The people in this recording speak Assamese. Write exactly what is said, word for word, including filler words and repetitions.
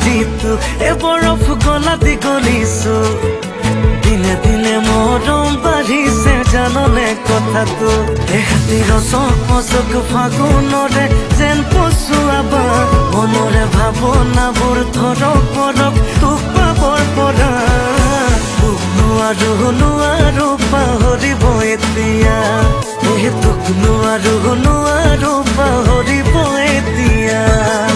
ঋতু এ বৰফ গলা দীঘলিছো দিনে দিনে মৰম বাঢ়িছে জাননে কথাটো এহাতীৰ চক ফাগুনৰে যেন পচুৱাবা মনৰে ভাৱনাবোৰ ধৰক পৰক তোক পাবৰ পৰা তোক নোৱাৰো নোৱাৰো পাহৰিব এতিয়া এই তোক নোৱাৰো নোৱাৰো পাহৰিব এতিয়া